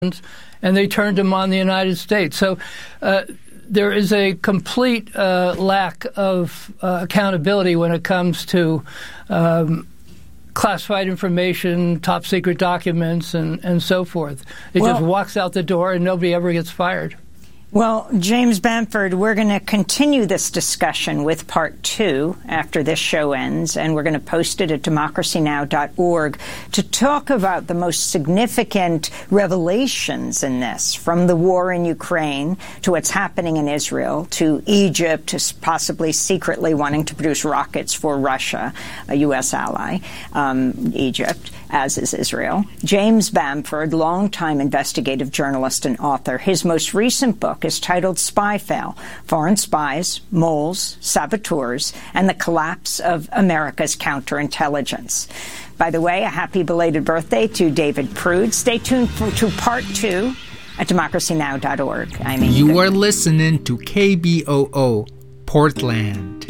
and they turned them on the United States. So there is a complete lack of accountability when it comes to classified information, top secret documents, and so forth. It just walks out the door and nobody ever gets fired. Well, James Bamford, we're going to continue this discussion with part 2 after this show ends, and we're going to post it at democracynow.org to talk about the most significant revelations in this, from the war in Ukraine to what's happening in Israel to Egypt to possibly secretly wanting to produce rockets for Russia, a U.S. ally, Egypt, as is Israel. James Bamford, longtime investigative journalist and author, his most recent book is titled Spy Fail: Foreign Spies, Moles, Saboteurs, and the Collapse of America's Counterintelligence. By the way, a happy belated birthday to David Prude. Stay tuned to part 2 at democracynow.org. You are listening to KBOO, Portland.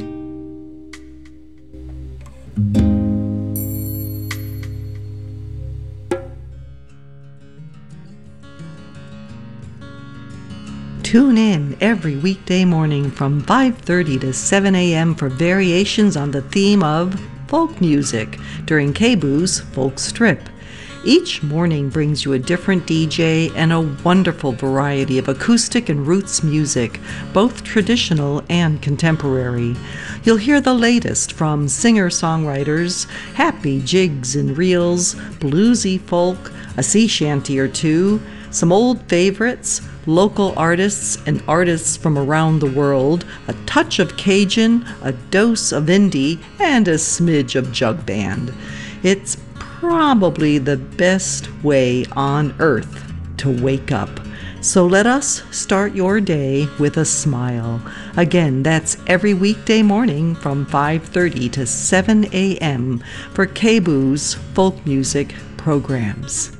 Tune in every weekday morning from 5:30 to 7 a.m. for variations on the theme of folk music during KBOO's Folk Strip. Each morning brings you a different DJ and a wonderful variety of acoustic and roots music, both traditional and contemporary. You'll hear the latest from singer-songwriters, happy jigs and reels, bluesy folk, a sea shanty or two, some old favorites, local artists and artists from around the world, a touch of Cajun, a dose of indie, and a smidge of jug band. It's probably the best way on earth to wake up. So let us start your day with a smile. Again, that's every weekday morning from 5:30 to 7 a.m. for KBOO's folk music programs.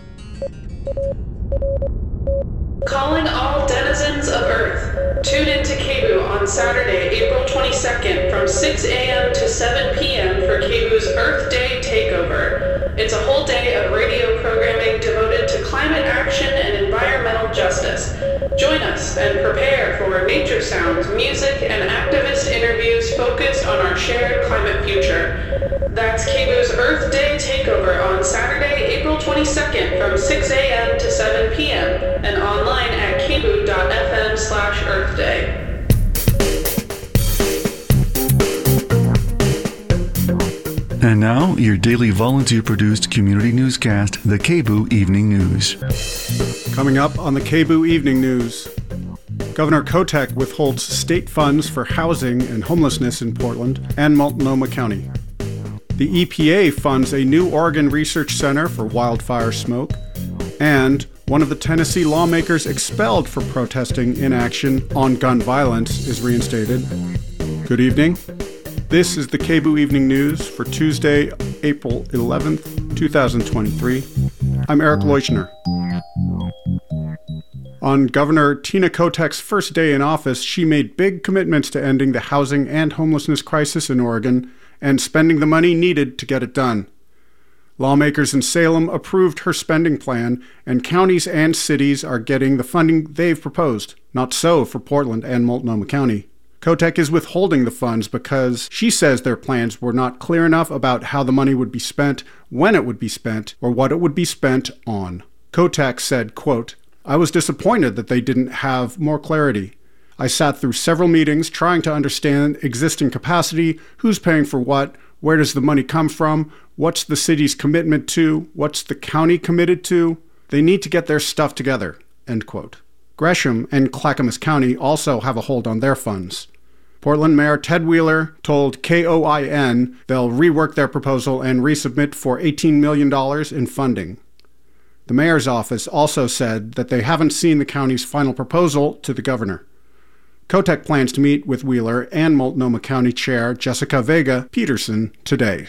Calling all denizens of Earth. Tune in to KBOO on Saturday, April 22nd from 6 a.m. to 7 p.m. for KBOO's Earth Day Takeover. It's a whole day of radio programming devoted to climate action and environmental justice. Join us and prepare for nature sounds, music, and activist interviews focused on our shared climate future. That's KBOO's Earth Day Takeover on Saturday, April 22nd from 6 a.m. to 7 p.m. and online at kboo.fm/earthday. And now, your daily volunteer-produced community newscast, the KBOO Evening News. Coming up on the KBOO Evening News, Governor Kotek withholds state funds for housing and homelessness in Portland and Multnomah County. The EPA funds a new Oregon research center for wildfire smoke, and one of the Tennessee lawmakers expelled for protesting inaction on gun violence is reinstated. Good evening. This is the KBOO Evening News for Tuesday, April 11th, 2023. I'm Eric Leuchner. On Governor Tina Kotek's first day in office, she made big commitments to ending the housing and homelessness crisis in Oregon and spending the money needed to get it done. Lawmakers in Salem approved her spending plan, and counties and cities are getting the funding they've proposed. Not so for Portland and Multnomah County. Kotek is withholding the funds because she says their plans were not clear enough about how the money would be spent, when it would be spent, or what it would be spent on. Kotek said, quote, "I was disappointed that they didn't have more clarity. I sat through several meetings trying to understand existing capacity, who's paying for what, where does the money come from, what's the city's commitment to, what's the county committed to. They need to get their stuff together," end quote. Gresham and Clackamas County also have a hold on their funds. Portland Mayor Ted Wheeler told KOIN they'll rework their proposal and resubmit for $18 million in funding. The mayor's office also said that they haven't seen the county's final proposal to the governor. Kotek plans to meet with Wheeler and Multnomah County Chair Jessica Vega Peterson today.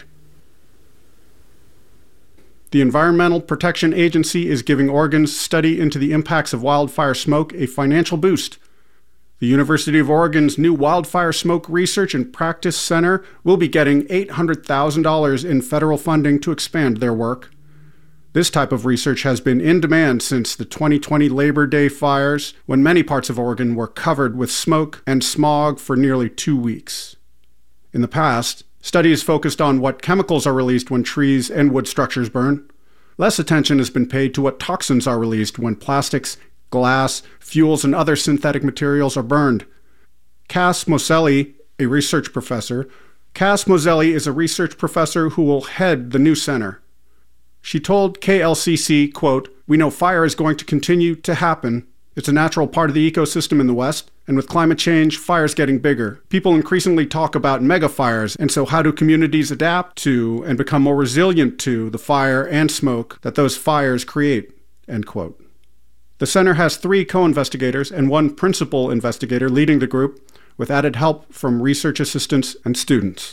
The Environmental Protection Agency is giving Oregon's study into the impacts of wildfire smoke a financial boost. The University of Oregon's new Wildfire Smoke Research and Practice Center will be getting $800,000 in federal funding to expand their work. This type of research has been in demand since the 2020 Labor Day fires, when many parts of Oregon were covered with smoke and smog for nearly 2 weeks. In the past, studies focused on what chemicals are released when trees and wood structures burn. Less attention has been paid to what toxins are released when plastics, glass, fuels, and other synthetic materials are burned. Cass Moselli, a research professor, is a research professor who will head the new center. She told KLCC, quote, "We know fire is going to continue to happen. It's a natural part of the ecosystem in the West, and with climate change, fire's getting bigger. People increasingly talk about megafires, and so how do communities adapt to and become more resilient to the fire and smoke that those fires create?" End quote. The center has 3 co-investigators and 1 principal investigator leading the group, with added help from research assistants and students.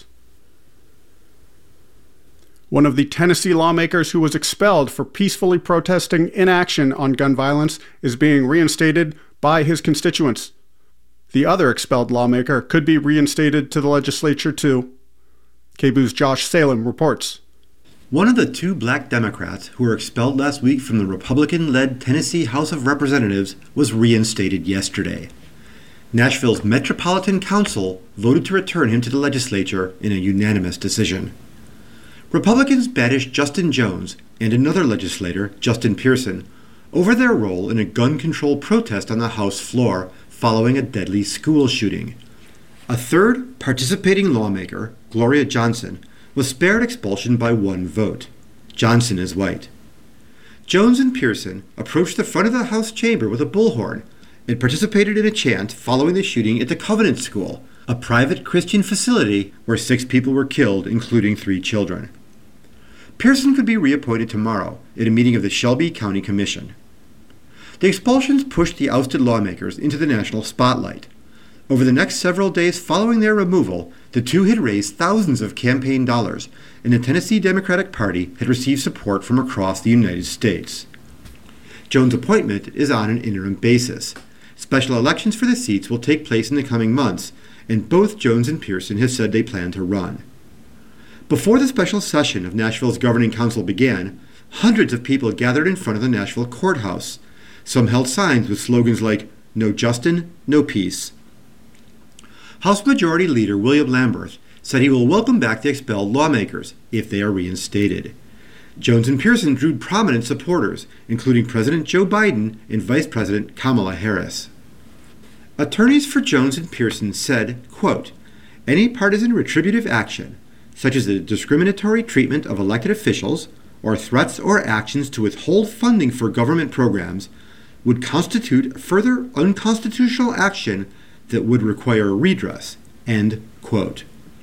One of the Tennessee lawmakers who was expelled for peacefully protesting inaction on gun violence is being reinstated by his constituents. The other expelled lawmaker could be reinstated to the legislature too. KBOO's Josh Salem reports. One of the 2 black Democrats who were expelled last week from the Republican-led Tennessee House of Representatives was reinstated yesterday. Nashville's Metropolitan Council voted to return him to the legislature in a unanimous decision. Republicans banished Justin Jones and another legislator, Justin Pearson, over their role in a gun control protest on the House floor following a deadly school shooting. A third participating lawmaker, Gloria Johnson, was spared expulsion by 1 vote. Johnson is white. Jones and Pearson approached the front of the House chamber with a bullhorn and participated in a chant following the shooting at the Covenant School, a private Christian facility where 6 people were killed, including 3 children. Pearson could be reappointed tomorrow at a meeting of the Shelby County Commission. The expulsions pushed the ousted lawmakers into the national spotlight. Over the next several days following their removal, the 2 had raised thousands of campaign dollars, and the Tennessee Democratic Party had received support from across the United States. Jones' appointment is on an interim basis. Special elections for the seats will take place in the coming months, and both Jones and Pearson have said they plan to run. Before the special session of Nashville's Governing Council began, hundreds of people gathered in front of the Nashville courthouse. Some held signs with slogans like, "No Justin, no peace." House Majority Leader William Lamberth said he will welcome back the expelled lawmakers if they are reinstated. Jones and Pearson drew prominent supporters, including President Joe Biden and Vice President Kamala Harris. Attorneys for Jones and Pearson said, quote, "Any partisan retributive action, such as the discriminatory treatment of elected officials or threats or actions to withhold funding for government programs, would constitute further unconstitutional action that would require redress." End quote.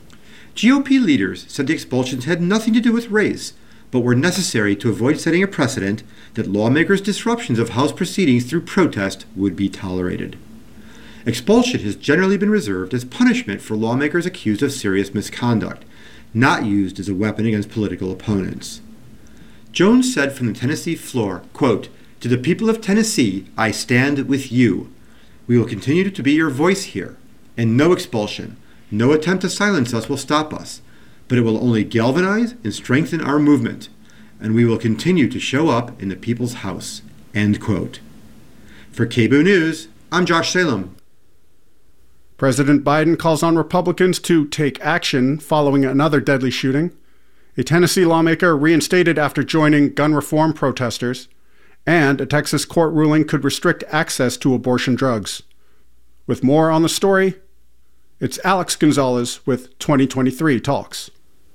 GOP leaders said the expulsions had nothing to do with race, but were necessary to avoid setting a precedent that lawmakers' disruptions of House proceedings through protest would be tolerated. Expulsion has generally been reserved as punishment for lawmakers accused of serious misconduct, not used as a weapon against political opponents. Jones said from the Tennessee floor, quote, "To the people of Tennessee, I stand with you. We will continue to be your voice here, and no expulsion, no attempt to silence us will stop us, but it will only galvanize and strengthen our movement, and we will continue to show up in the people's house." End quote. For KBOO News, I'm Josh Salem. President Biden calls on Republicans to take action following another deadly shooting. A Tennessee lawmaker reinstated after joining gun reform protesters, and a Texas court ruling could restrict access to abortion drugs. With more on the story, it's Alex Gonzalez with 2023 Talks.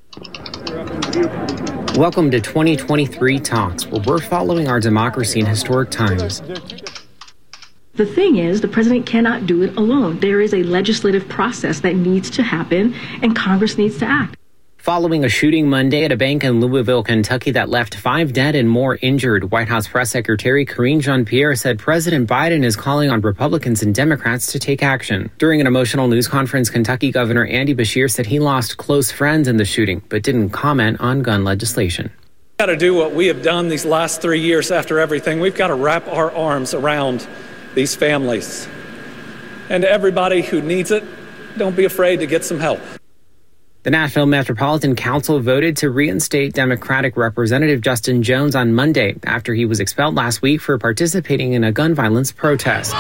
Welcome to 2023 Talks, where we're following our democracy in historic times. The thing is, the president cannot do it alone. There is a legislative process that needs to happen, and Congress needs to act. Following a shooting Monday at a bank in Louisville, Kentucky that left 5 dead and more injured, White House Press Secretary Karine Jean-Pierre said President Biden is calling on Republicans and Democrats to take action. During an emotional news conference, Kentucky Governor Andy Beshear said he lost close friends in the shooting, but didn't comment on gun legislation. We've got to do what we have done these last 3 years after everything. We've got to wrap our arms around these families. And everybody who needs it, don't be afraid to get some help. The Nashville Metropolitan Council voted to reinstate Democratic Representative Justin Jones on Monday after he was expelled last week for participating in a gun violence protest.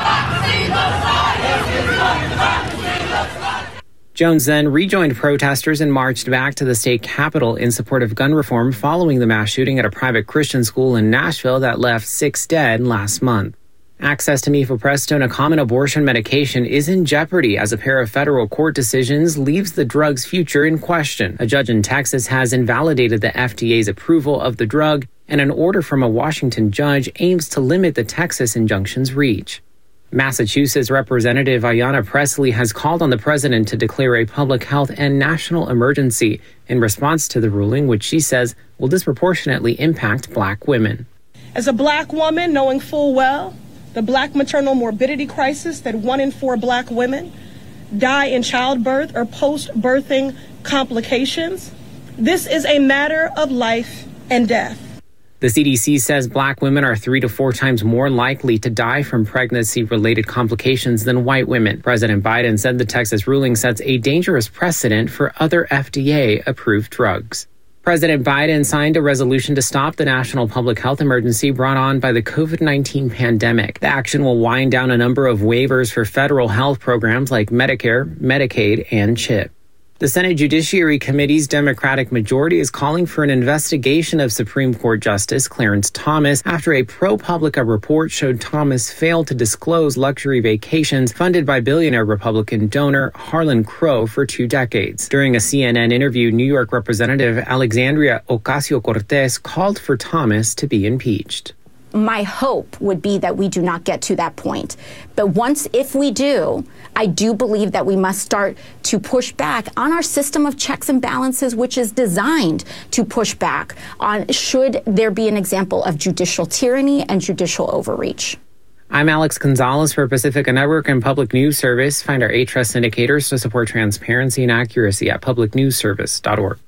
Jones then rejoined protesters and marched back to the state capitol in support of gun reform following the mass shooting at a private Christian school in Nashville that left 6 dead last month. Access to mifepristone, a common abortion medication, is in jeopardy as a pair of federal court decisions leaves the drug's future in question. A judge in Texas has invalidated the FDA's approval of the drug, and an order from a Washington judge aims to limit the Texas injunction's reach. Massachusetts Representative Ayanna Pressley has called on the president to declare a public health and national emergency in response to the ruling, which she says will disproportionately impact black women. As a black woman, knowing full well the black maternal morbidity crisis that 1 in 4 black women die in childbirth or post-birthing complications, this is a matter of life and death. The CDC says black women are 3 to 4 times more likely to die from pregnancy-related complications than white women. President Biden said the Texas ruling sets a dangerous precedent for other FDA-approved drugs. President Biden signed a resolution to stop the national public health emergency brought on by the COVID-19 pandemic. The action will wind down a number of waivers for federal health programs like Medicare, Medicaid, and CHIP. The Senate Judiciary Committee's Democratic majority is calling for an investigation of Supreme Court Justice Clarence Thomas after a ProPublica report showed Thomas failed to disclose luxury vacations funded by billionaire Republican donor Harlan Crow for 2 decades. During a CNN interview, New York Representative Alexandria Ocasio-Cortez called for Thomas to be impeached. My hope would be that we do not get to that point. But if we do, I do believe that we must start to push back on our system of checks and balances, which is designed to push back on should there be an example of judicial tyranny and judicial overreach. I'm Alex Gonzalez for Pacifica Network and Public News Service. Find our HREST indicators to support transparency and accuracy at publicnewsservice.org.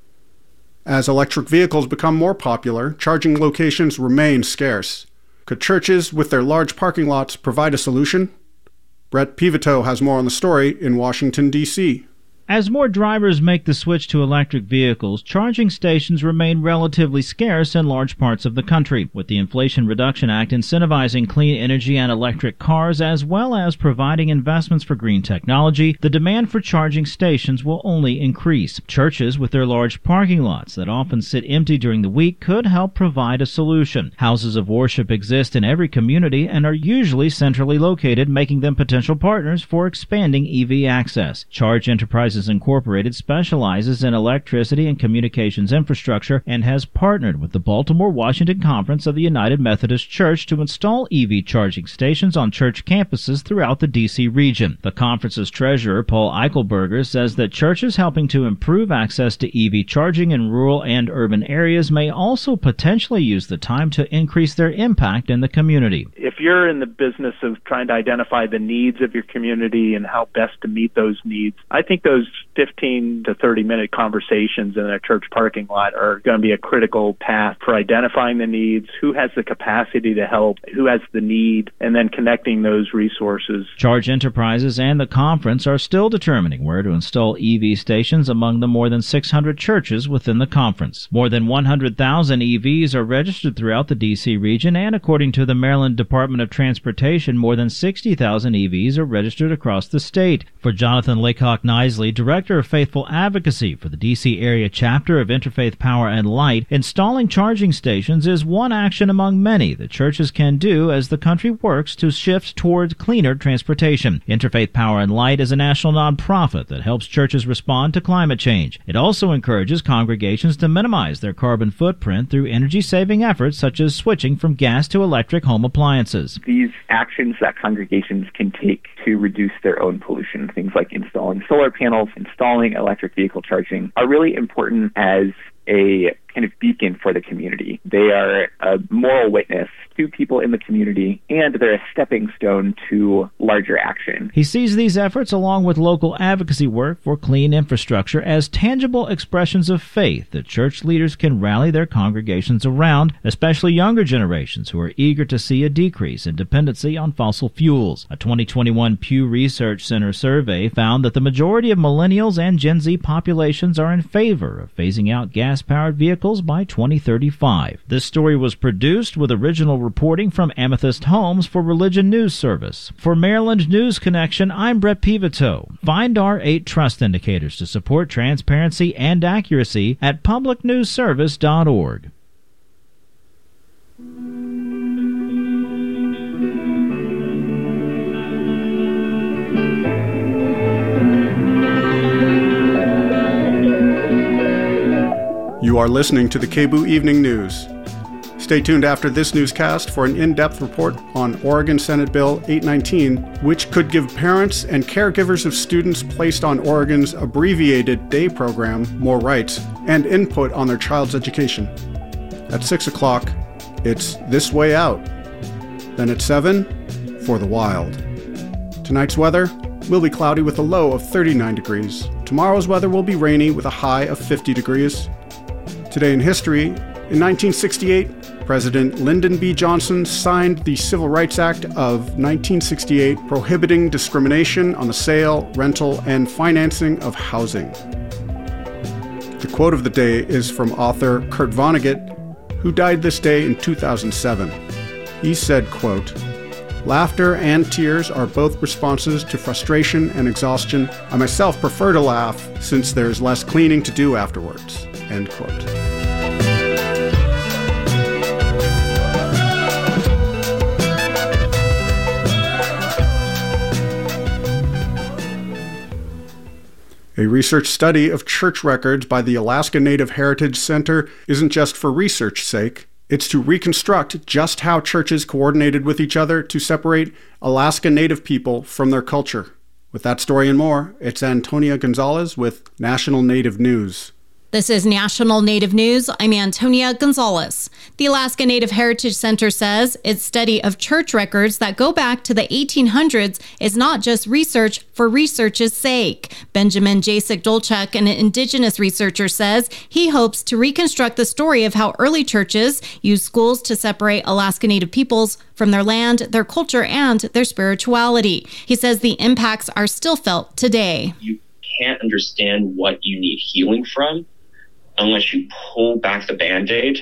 As electric vehicles become more popular, charging locations remain scarce. Could churches with their large parking lots provide a solution? Brett Pivito has more on the story in Washington, D.C. As more drivers make the switch to electric vehicles, charging stations remain relatively scarce in large parts of the country, with the Inflation Reduction Act incentivizing clean energy and electric cars as well as providing investments for green technology. The demand for charging stations will only increase. Churches with their large parking lots that often sit empty during the week could help provide a solution. Houses of worship exist in every community and are usually centrally located, making them potential partners for expanding EV access. Charge Enterprises Incorporated specializes in electricity and communications infrastructure and has partnered with the Baltimore-Washington Conference of the United Methodist Church to install EV charging stations on church campuses throughout the D.C. region. The conference's treasurer, Paul Eichelberger, says that churches helping to improve access to EV charging in rural and urban areas may also potentially use the time to increase their impact in the community. If you're in the business of trying to identify the needs of your community and how best to meet those needs, I think those 15 to 30-minute conversations in a church parking lot are going to be a critical path for identifying the needs, who has the capacity to help, who has the need, and then connecting those resources. Charge Enterprises and the conference are still determining where to install EV stations among the more than 600 churches within the conference. More than 100,000 EVs are registered throughout the D.C. region, and according to the Maryland Department of Transportation, more than 60,000 EVs are registered across the state. For Jonathan Laycock-Nisley, Director of Faithful Advocacy for the D.C. area chapter of Interfaith Power and Light, installing charging stations is one action among many that churches can do as the country works to shift towards cleaner transportation. Interfaith Power and Light is a national nonprofit that helps churches respond to climate change. It also encourages congregations to minimize their carbon footprint through energy-saving efforts such as switching from gas to electric home appliances. These actions that congregations can take to reduce their own pollution, things like installing solar panels, installing electric vehicle charging, are really important as a kind of beacon for the community. They are a moral witness to people in the community, and they're a stepping stone to larger action. He sees these efforts, along with local advocacy work for clean infrastructure, as tangible expressions of faith that church leaders can rally their congregations around, especially younger generations who are eager to see a decrease in dependency on fossil fuels. A 2021 Pew Research Center survey found that the majority of millennials and Gen Z populations are in favor of phasing out gas-powered vehicles by 2035. This story was produced with original reporting from Amethyst Homes for Religion News Service. For Maryland News Connection, I'm Brett Pivito. Find our 8 trust indicators to support transparency and accuracy at publicnewsservice.org. You are listening to the KBOO Evening News. Stay tuned after this newscast for an in-depth report on Oregon Senate Bill 819, which could give parents and caregivers of students placed on Oregon's abbreviated day program more rights and input on their child's education. At 6 o'clock, it's This Way Out. Then at 7, For the Wild. Tonight's weather will be cloudy with a low of 39 degrees. Tomorrow's weather will be rainy with a high of 50 degrees. Today in history, in 1968, President Lyndon B. Johnson signed the Civil Rights Act of 1968, prohibiting discrimination on the sale, rental, and financing of housing. The quote of the day is from author Kurt Vonnegut, who died this day in 2007. He said, quote, "Laughter and tears are both responses to frustration and exhaustion. I myself prefer to laugh since there's less cleaning to do afterwards." End quote. A research study of church records by the Alaska Native Heritage Center isn't just for research's sake. It's to reconstruct just how churches coordinated with each other to separate Alaska Native people from their culture. With that story and more, it's Antonia Gonzalez with National Native News. This is National Native News. I'm Antonia Gonzalez. The Alaska Native Heritage Center says its study of church records that go back to the 1800s is not just research for research's sake. Benjamin Jacek Dolchuk, an indigenous researcher, says he hopes to reconstruct the story of how early churches used schools to separate Alaska Native peoples from their land, their culture, and their spirituality. He says the impacts are still felt today. You can't understand what you need healing from unless you pull back the Band-Aid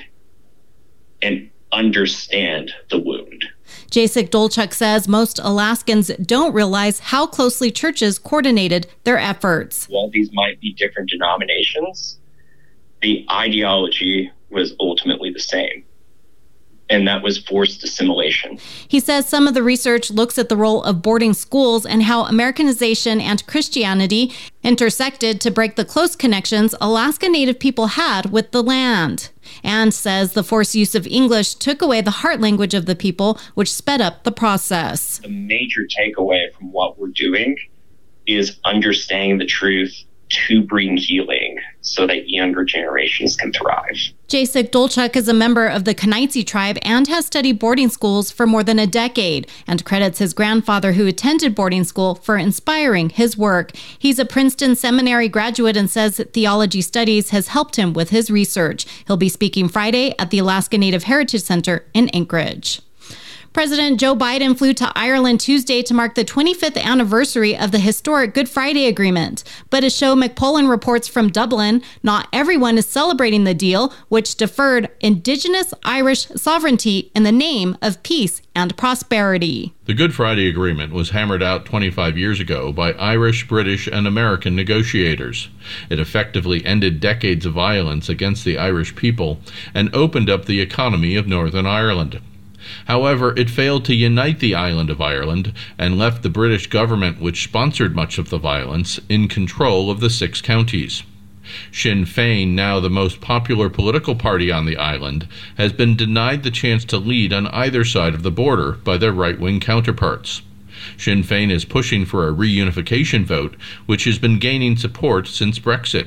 and understand the wound. Jacek Dolchuk says most Alaskans don't realize how closely churches coordinated their efforts. While these might be different denominations, the ideology was ultimately the same, and that was forced assimilation. He says some of the research looks at the role of boarding schools and how Americanization and Christianity intersected to break the close connections Alaska Native people had with the land, and says the forced use of English took away the heart language of the people, which sped up the process. The major takeaway from what we're doing is understanding the truth to bring healing so that younger generations can thrive. Jacek Dolchuk is a member of the Kenaitze tribe and has studied boarding schools for more than a decade, and credits his grandfather, who attended boarding school, for inspiring his work. He's a Princeton Seminary graduate and says that theology studies has helped him with his research. He'll be speaking Friday at the Alaska Native Heritage Center in Anchorage. President Joe Biden flew to Ireland Tuesday to mark the 25th anniversary of the historic Good Friday Agreement. But as Show McPollan reports from Dublin, not everyone is celebrating the deal, which deferred Indigenous Irish sovereignty in the name of peace and prosperity. The Good Friday Agreement was hammered out 25 years ago by Irish, British, and American negotiators. It effectively ended decades of violence against the Irish people and opened up the economy of Northern Ireland. However, it failed to unite the island of Ireland and left the British government, which sponsored much of the violence, in control of the 6 counties. Sinn Féin, now the most popular political party on the island, has been denied the chance to lead on either side of the border by their right-wing counterparts. Sinn Féin is pushing for a reunification vote, which has been gaining support since Brexit.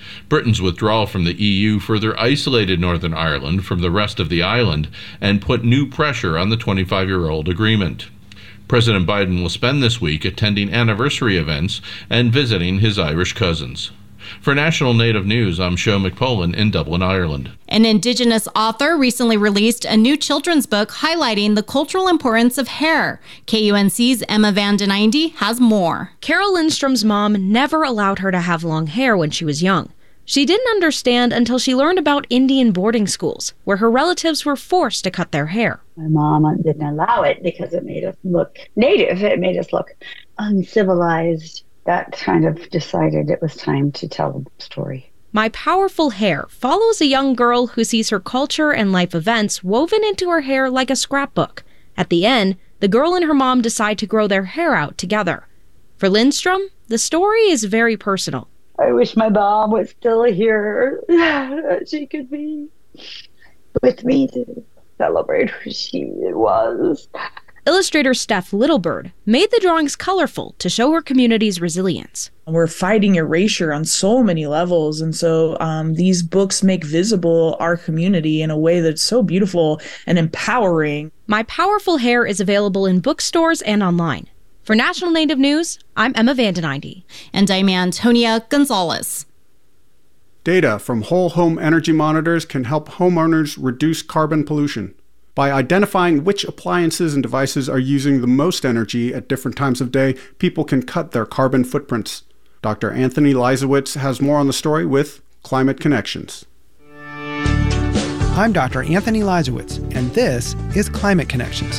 Britain's withdrawal from the EU further isolated Northern Ireland from the rest of the island and put new pressure on the 25-year-old agreement. President Biden will spend this week attending anniversary events and visiting his Irish cousins. For National Native News, I'm Sho McPolin in Dublin, Ireland. An Indigenous author recently released a new children's book highlighting the cultural importance of hair. KUNC's Emma Van Den Einde has more. Carol Lindstrom's mom never allowed her to have long hair when she was young. She didn't understand until she learned about Indian boarding schools, where her relatives were forced to cut their hair. My mom didn't allow it because it made us look native. It made us look uncivilized. That kind of decided it was time to tell the story. My Powerful Hair follows a young girl who sees her culture and life events woven into her hair like a scrapbook. At the end, the girl and her mom decide to grow their hair out together. For Lindstrom, the story is very personal. I wish my mom was still here. She could be with me to celebrate who she was. Illustrator Steph Littlebird made the drawings colorful to show her community's resilience. We're fighting erasure on so many levels, and so these books make visible our community in a way that's so beautiful and empowering. My Powerful Hair is available in bookstores and online. For National Native News, I'm Emma Van Den Einde. And I'm Antonia Gonzalez. Data from whole home energy monitors can help homeowners reduce carbon pollution. By identifying which appliances and devices are using the most energy at different times of day, people can cut their carbon footprints. Dr. Anthony Leisowitz has more on the story with Climate Connections. I'm Dr. Anthony Leisowitz, and this is Climate Connections.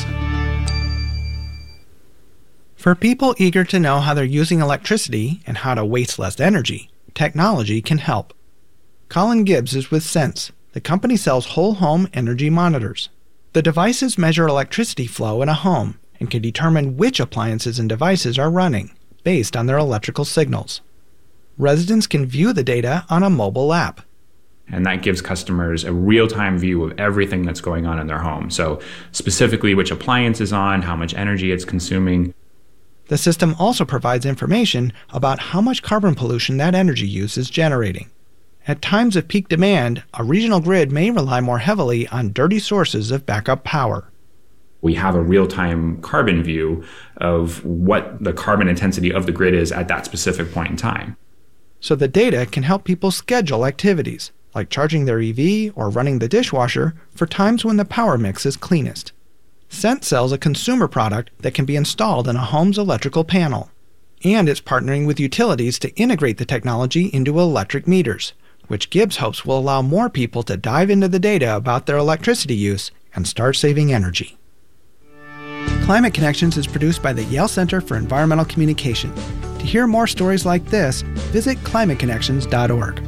For people eager to know how they're using electricity and how to waste less energy, technology can help. Colin Gibbs is with Sense. The company sells whole home energy monitors. The devices measure electricity flow in a home and can determine which appliances and devices are running based on their electrical signals. Residents can view the data on a mobile app. And that gives customers a real-time view of everything that's going on in their home. So specifically which appliance is on, how much energy it's consuming. The system also provides information about how much carbon pollution that energy use is generating. At times of peak demand, a regional grid may rely more heavily on dirty sources of backup power. We have a real-time carbon view of what the carbon intensity of the grid is at that specific point in time. So the data can help people schedule activities, like charging their EV or running the dishwasher, for times when the power mix is cleanest. Sense sells a consumer product that can be installed in a home's electrical panel. And it's partnering with utilities to integrate the technology into electric meters, which Gibbs hopes will allow more people to dive into the data about their electricity use and start saving energy. Climate Connections is produced by the Yale Center for Environmental Communication. To hear more stories like this, visit climateconnections.org.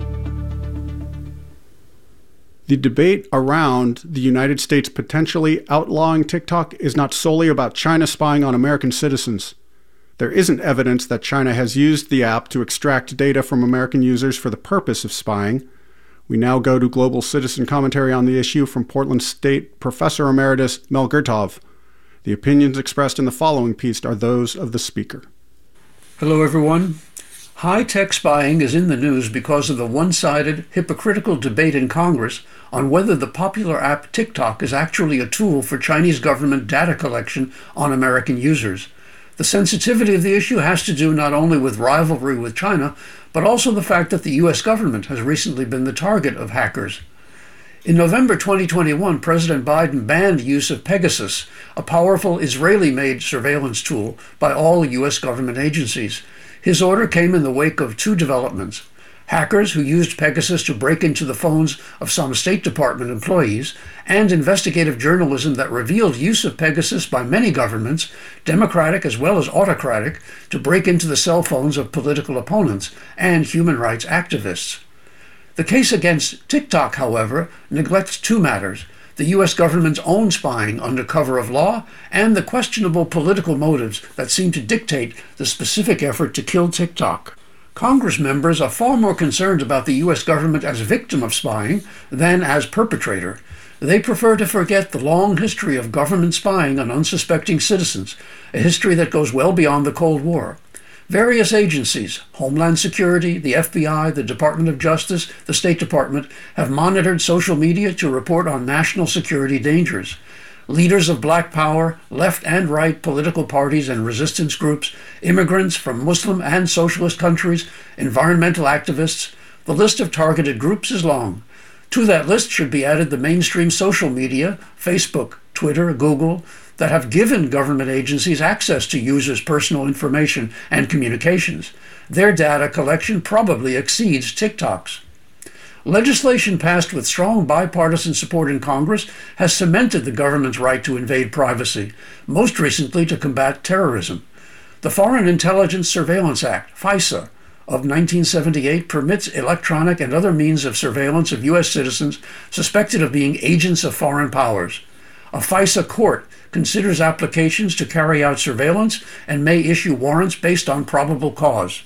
The debate around the United States potentially outlawing TikTok is not solely about China spying on American citizens. There isn't evidence that China has used the app to extract data from American users for the purpose of spying. We now go to global citizen commentary on the issue from Portland State Professor Emeritus Mel Gertov. The opinions expressed in the following piece are those of the speaker. Hello, everyone. High-tech spying is in the news because of the one-sided, hypocritical debate in Congress on whether the popular app TikTok is actually a tool for Chinese government data collection on American users. The sensitivity of the issue has to do not only with rivalry with China, but also the fact that the U.S. government has recently been the target of hackers. In November 2021, President Biden banned use of Pegasus, a powerful Israeli-made surveillance tool, by all U.S. government agencies. His order came in the wake of two developments: hackers who used Pegasus to break into the phones of some State Department employees, and investigative journalism that revealed use of Pegasus by many governments, democratic as well as autocratic, to break into the cell phones of political opponents and human rights activists. The case against TikTok, however, neglects two matters: the U.S. government's own spying under cover of law and the questionable political motives that seem to dictate the specific effort to kill TikTok. Congress members are far more concerned about the U.S. government as victim of spying than as perpetrator. They prefer to forget the long history of government spying on unsuspecting citizens, a history that goes well beyond the Cold War. Various agencies, Homeland Security, the FBI, the Department of Justice, the State Department, have monitored social media to report on national security dangers. Leaders of Black Power, left and right political parties and resistance groups, immigrants from Muslim and socialist countries, environmental activists. The list of targeted groups is long. To that list should be added the mainstream social media, Facebook, Twitter, Google, that have given government agencies access to users' personal information and communications. Their data collection probably exceeds TikTok's. Legislation passed with strong bipartisan support in Congress has cemented the government's right to invade privacy, most recently to combat terrorism. The Foreign Intelligence Surveillance Act, FISA, of 1978 permits electronic and other means of surveillance of U.S. citizens suspected of being agents of foreign powers. A FISA court considers applications to carry out surveillance and may issue warrants based on probable cause.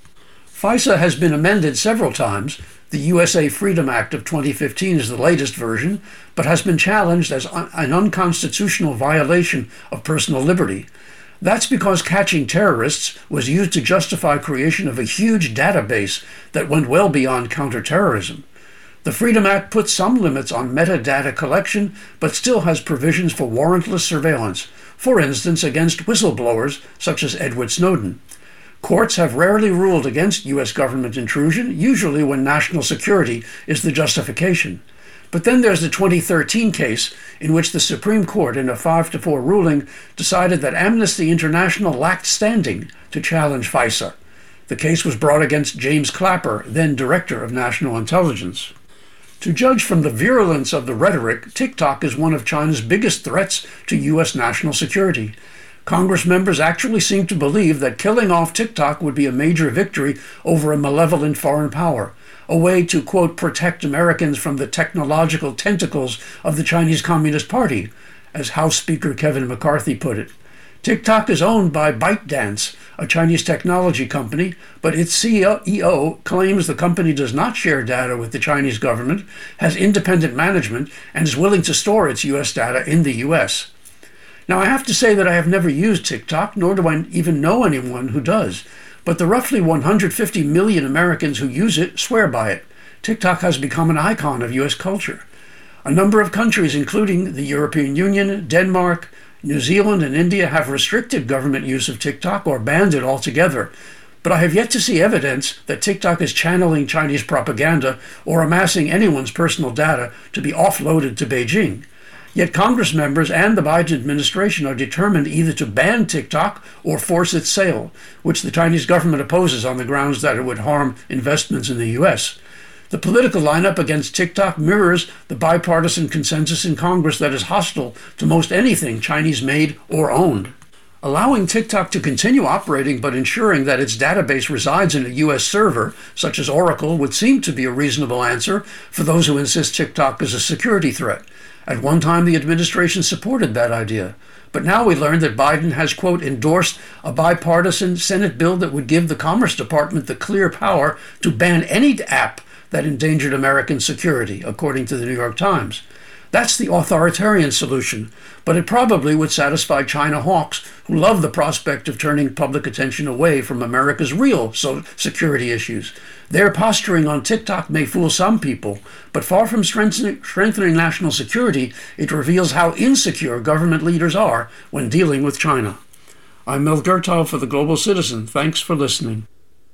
FISA has been amended several times. The USA Freedom Act of 2015 is the latest version, but has been challenged as an unconstitutional violation of personal liberty. That's because catching terrorists was used to justify creation of a huge database that went well beyond counterterrorism. The Freedom Act puts some limits on metadata collection, but still has provisions for warrantless surveillance, for instance against whistleblowers such as Edward Snowden. Courts have rarely ruled against U.S. government intrusion, usually when national security is the justification. But then there's the 2013 case in which the Supreme Court, in a 5-4 ruling, decided that Amnesty International lacked standing to challenge FISA. The case was brought against James Clapper, then Director of National Intelligence. To judge from the virulence of the rhetoric, TikTok is one of China's biggest threats to U.S. national security. Congress members actually seem to believe that killing off TikTok would be a major victory over a malevolent foreign power, a way to, quote, protect Americans from the technological tentacles of the Chinese Communist Party, as House Speaker Kevin McCarthy put it. TikTok is owned by ByteDance, a Chinese technology company, but its CEO claims the company does not share data with the Chinese government, has independent management, and is willing to store its U.S. data in the U.S. Now, I have to say that I have never used TikTok, nor do I even know anyone who does. But the roughly 150 million Americans who use it swear by it. TikTok has become an icon of U.S. culture. A number of countries, including the European Union, Denmark, New Zealand, and India, have restricted government use of TikTok or banned it altogether. But I have yet to see evidence that TikTok is channeling Chinese propaganda or amassing anyone's personal data to be offloaded to Beijing. Yet Congress members and the Biden administration are determined either to ban TikTok or force its sale, which the Chinese government opposes on the grounds that it would harm investments in the U.S. The political lineup against TikTok mirrors the bipartisan consensus in Congress that is hostile to most anything Chinese-made or owned. Allowing TikTok to continue operating but ensuring that its database resides in a U.S. server, such as Oracle, would seem to be a reasonable answer for those who insist TikTok is a security threat. At one time, the administration supported that idea. But now we learn that Biden has, quote, endorsed a bipartisan Senate bill that would give the Commerce Department the clear power to ban any app that endangered American security, according to the New York Times. That's the authoritarian solution, but it probably would satisfy China hawks who love the prospect of turning public attention away from America's real security issues. Their posturing on TikTok may fool some people, but far from strengthening national security, it reveals how insecure government leaders are when dealing with China. I'm Mel Gertow for The Global Citizen. Thanks for listening.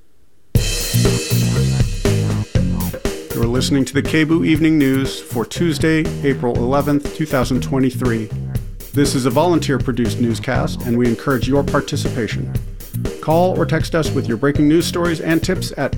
You're listening to the KBOO Evening News for Tuesday, April 11th, 2023. This is a volunteer-produced newscast, and we encourage your participation. Call or text us with your breaking news stories and tips at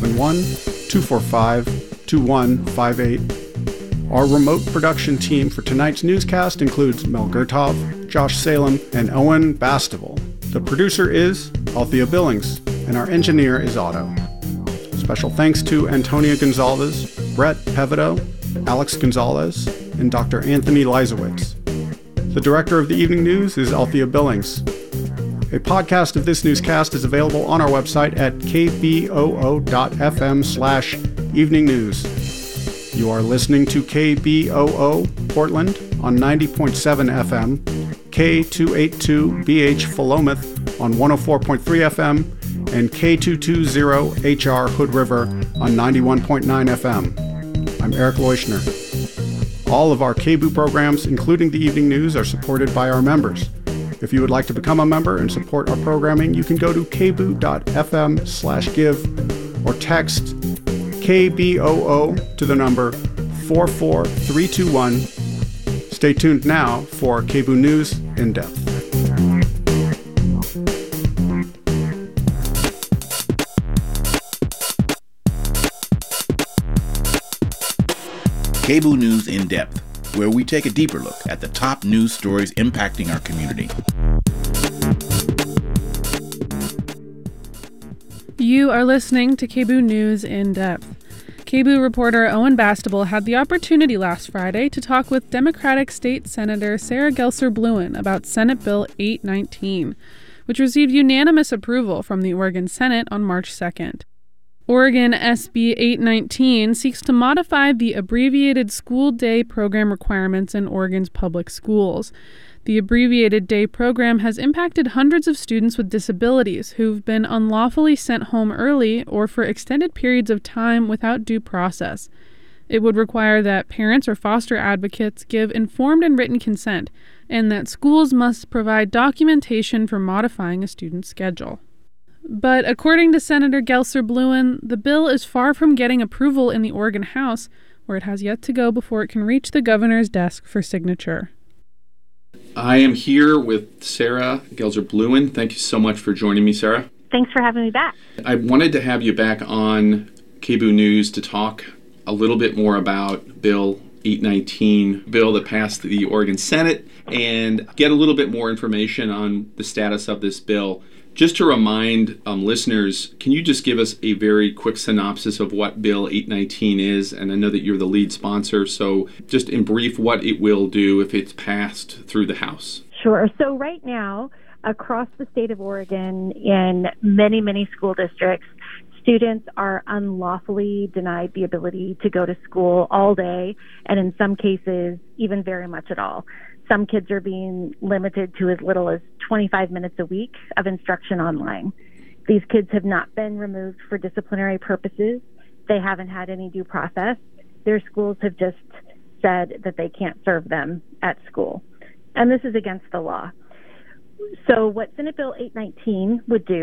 971-245-2158. Our remote production team for tonight's newscast includes Mel Gertov, Josh Salem, and Owen Bastival. The producer is Althea Billings, and our engineer is Otto. Special thanks to Antonia Gonzalez, Brett Pevedo, Alex Gonzalez, and Dr. Anthony Leisowitz. The director of the evening news is Althea Billings. A podcast of this newscast is available on our website at kboo.fm/evening news. You are listening to KBOO Portland on 90.7 FM, K282BH Philomath on 104.3 FM, and K220HR Hood River on 91.9 FM. I'm Eric Leuschner. All of our KBOO programs, including the evening news, are supported by our members. If you would like to become a member and support our programming, you can go to kboo.fm/give or text KBOO to the number 44321. Stay tuned now for KBOO News in Depth. KBOO News in Depth, where we take a deeper look at the top news stories impacting our community. You are listening to KBOO News in Depth. KBOO reporter Owen Bastable had the opportunity last Friday to talk with Democratic State Senator Sarah Gelser-Bluin about Senate Bill 819, which received unanimous approval from the Oregon Senate on March 2nd. Oregon SB 819 seeks to modify the abbreviated school day program requirements in Oregon's public schools. The abbreviated day program has impacted hundreds of students with disabilities who've been unlawfully sent home early or for extended periods of time without due process. It would require that parents or foster advocates give informed and written consent, and that schools must provide documentation for modifying a student's schedule. But according to Senator Gelser-Bluin, the bill is far from getting approval in the Oregon House, where it has yet to go before it can reach the governor's desk for signature. I am here with Sarah Gelser-Bluin. Thank you so much for joining me, Sarah. Thanks for having me back. I wanted to have you back on KBOO News to talk a little bit more about Bill 819, bill that passed the Oregon Senate, and get a little bit more information on the status of this bill. Just to remind listeners, can you just give us a very quick synopsis of what Bill 819 is? And I know that you're the lead sponsor, so just in brief, what it will do if it's passed through the House. Sure. So right now, across the state of Oregon, in many, many school districts, students are unlawfully denied the ability to go to school all day, and in some cases, even very much at all. Some kids are being limited to as little as 25 minutes a week of instruction online. These kids have not been removed for disciplinary purposes. They haven't had any due process. Their schools have just said that they can't serve them at school. And this is against the law. So what Senate Bill 819 would do